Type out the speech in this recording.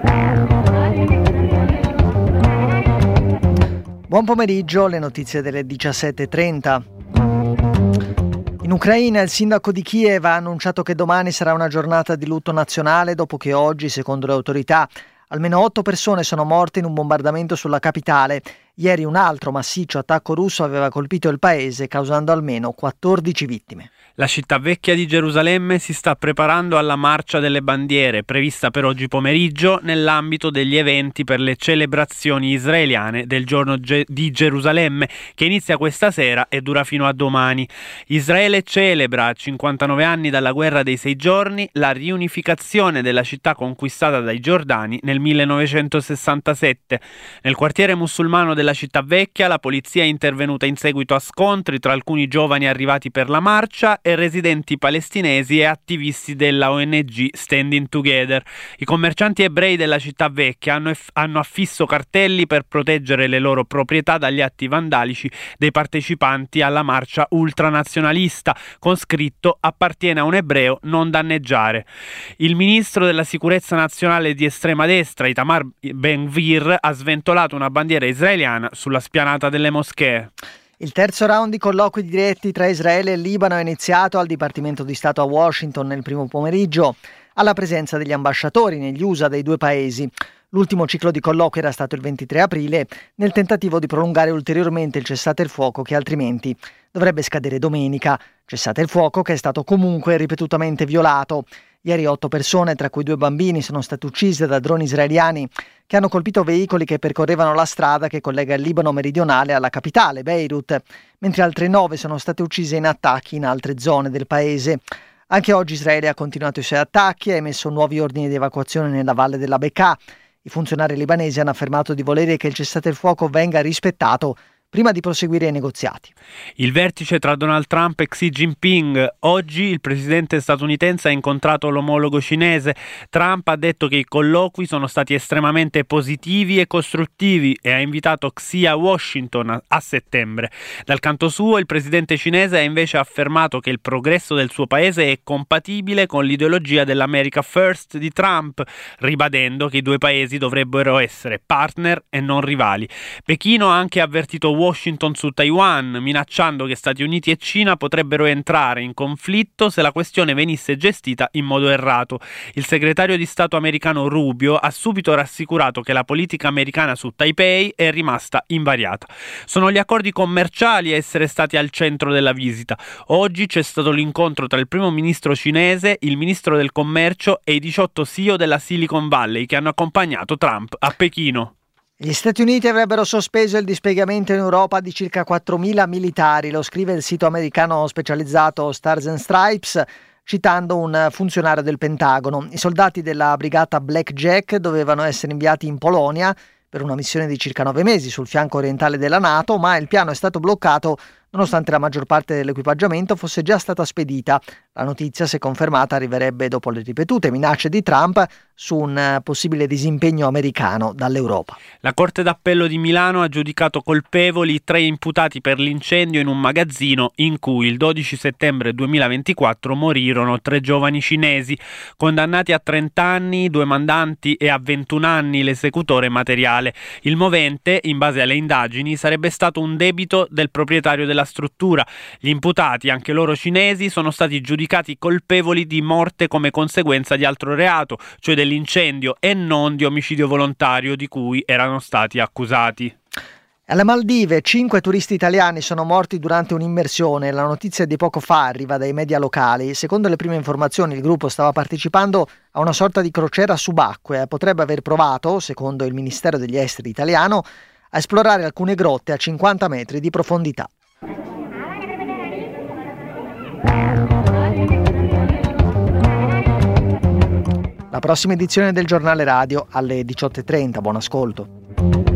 Buon pomeriggio, le notizie delle 17:30. In Ucraina il sindaco di Kiev ha annunciato che domani sarà una giornata di lutto nazionale dopo che oggi, secondo le autorità, almeno 8 persone sono morte in un bombardamento sulla capitale. Ieri un altro massiccio attacco russo aveva colpito il paese, causando almeno 14 vittime. La città vecchia di Gerusalemme si sta preparando alla marcia delle bandiere, prevista per oggi pomeriggio nell'ambito degli eventi per le celebrazioni israeliane del giorno di Gerusalemme, che inizia questa sera e dura fino a domani. Israele celebra, a 59 anni dalla guerra dei 6 giorni, la riunificazione della città conquistata dai giordani nel 1967. Nel quartiere musulmano della città vecchia la polizia è intervenuta in seguito a scontri tra alcuni giovani arrivati per la marcia e residenti palestinesi e attivisti della ONG Standing Together. I commercianti ebrei della città vecchia hanno affisso cartelli per proteggere le loro proprietà dagli atti vandalici dei partecipanti alla marcia ultranazionalista, con scritto "Appartiene a un ebreo, non danneggiare". Il ministro della sicurezza nazionale di estrema destra, Itamar Ben-Gvir, ha sventolato una bandiera israeliana sulla spianata delle moschee. Il terzo round di colloqui diretti tra Israele e Libano è iniziato al Dipartimento di Stato a Washington nel primo pomeriggio, alla presenza degli ambasciatori negli USA dei due paesi. L'ultimo ciclo di colloqui era stato il 23 aprile, nel tentativo di prolungare ulteriormente il cessate il fuoco che altrimenti dovrebbe scadere domenica. Cessate il fuoco che è stato comunque ripetutamente violato. Ieri 8 persone, tra cui 2 bambini, sono state uccise da droni israeliani che hanno colpito veicoli che percorrevano la strada che collega il Libano meridionale alla capitale, Beirut, mentre altre 9 sono state uccise in attacchi in altre zone del paese. Anche oggi Israele ha continuato i suoi attacchi e ha emesso nuovi ordini di evacuazione nella valle della Bekaa. I funzionari libanesi hanno affermato di volere che il cessate il fuoco venga rispettato prima di proseguire i negoziati. Il vertice tra Donald Trump e Xi Jinping. Oggi il presidente statunitense ha incontrato l'omologo cinese. Trump ha detto che i colloqui sono stati estremamente positivi e costruttivi e ha invitato Xi a Washington a settembre. Dal canto suo, il presidente cinese ha invece affermato che il progresso del suo paese è compatibile con l'ideologia dell'America First di Trump, ribadendo che i due paesi dovrebbero essere partner e non rivali. Pechino ha anche avvertito Washington su Taiwan, minacciando che Stati Uniti e Cina potrebbero entrare in conflitto se la questione venisse gestita in modo errato. Il segretario di Stato americano Rubio ha subito rassicurato che la politica americana su Taipei è rimasta invariata. Sono gli accordi commerciali a essere stati al centro della visita. Oggi c'è stato l'incontro tra il primo ministro cinese, il ministro del commercio e i 18 CEO della Silicon Valley che hanno accompagnato Trump a Pechino. Gli Stati Uniti avrebbero sospeso il dispiegamento in Europa di circa 4.000 militari, lo scrive il sito americano specializzato Stars and Stripes, citando un funzionario del Pentagono. I soldati della brigata Blackjack dovevano essere inviati in Polonia per una missione di circa 9 mesi sul fianco orientale della NATO, ma il piano è stato bloccato nonostante la maggior parte dell'equipaggiamento fosse già stata spedita. La notizia, se confermata, arriverebbe dopo le ripetute minacce di Trump su un possibile disimpegno americano dall'Europa. La Corte d'Appello di Milano ha giudicato colpevoli 3 imputati per l'incendio in un magazzino in cui il 12 settembre 2024 morirono 3 giovani cinesi, condannati a 30 anni, 2 mandanti e a 21 anni l'esecutore materiale. Il movente, in base alle indagini, sarebbe stato un debito del proprietario della struttura. Gli imputati, anche loro cinesi, sono stati giudicati colpevoli di morte come conseguenza di altro reato, cioè dell'incendio e non di omicidio volontario di cui erano stati accusati. Alle Maldive 5 turisti italiani sono morti durante un'immersione. La notizia di poco fa arriva dai media locali. Secondo le prime informazioni il gruppo stava partecipando a una sorta di crociera subacquea. Potrebbe aver provato, secondo il Ministero degli Esteri italiano, a esplorare alcune grotte a 50 metri di profondità. La prossima edizione del giornale radio alle 18:30. Buon ascolto.